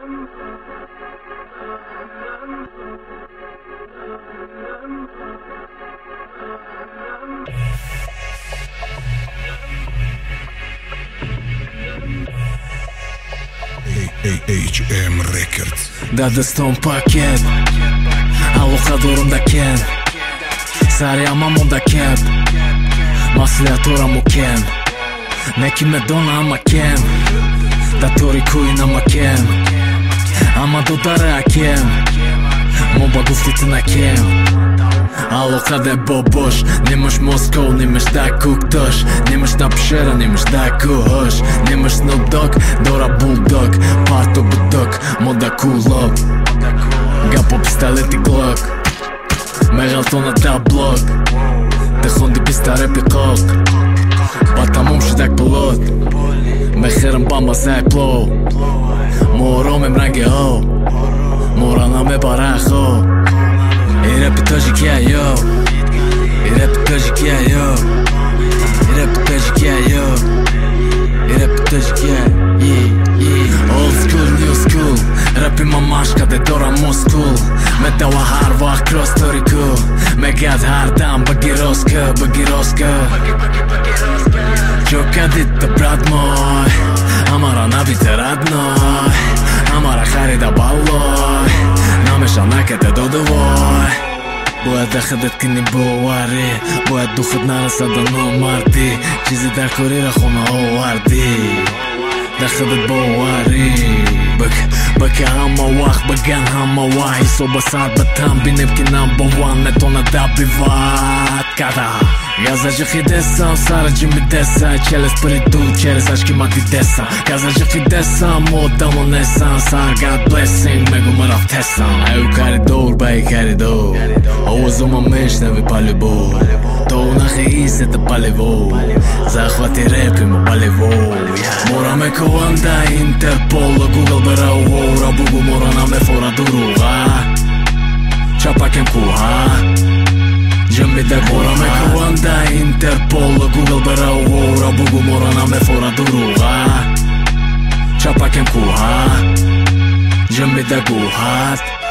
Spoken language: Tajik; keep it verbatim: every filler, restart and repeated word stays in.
H M Records. Дадыстон пакет Алуха дурумда кен Сари амамунда кеп Маслиатура мукен Неки медона ама кен Датори куин ама кен Ама додаре акем Моба гуфтите на кен Алуха де бобош Немаш Москоу, немаш да куктош Немаш да пшера, немаш да кухош Немаш Snoop Dogg, Dora Bulldog Парто буток, мода кулок Гапо пистолет и глок Мегалтона да блок Техонди писта реп и кок Батамум шидак пилот Мехерам бамба зай плоу Моромем ранге ho Моранаме барахо И репи тъжи кия йо И репи тъжи кия йо И репи тъжи кия йо И репи тъжи кия Old school, new school Rap ima mashka dhe dora muskull Me dawa harva cross të riku Me gat hardan bëgiroskë, bëgiroskë Gjoka dit të brat moj Amara nabi të radnoj Amara kharida balloj Name shanak e të do dëvoj Boja dhe khëdet kini boari Boja duhet narësa dhe në marti Qizi dhe kurira khuna o ardi Dhe khëdet boari Bëk, bëk e hama wak, bëgan hama waj So bësar bëtam, binim ki number one Me tona da bivat, kada Gaza që khidesa, sara që mi desa Qeles për i du, qeles ashtë ki ma ti desa Gaza që khidesa, mo da mo nesa Sar God blessing, me gu më raftesa A ju karidor, ba i karidor O u zoma mesh, neve palibor To u në khejise të palivor Zakhvati repi më palivor Mora me kuanda Interpol Google bëra u vora Bugu mora na me fora duru ha Qapa kem ku ha Gjëmbi dhe mora me kuanda Interpol Google bëra u vora Bugu mora na me fora duru ha Qapa kem ku ha Gjëmbi dhe ku hat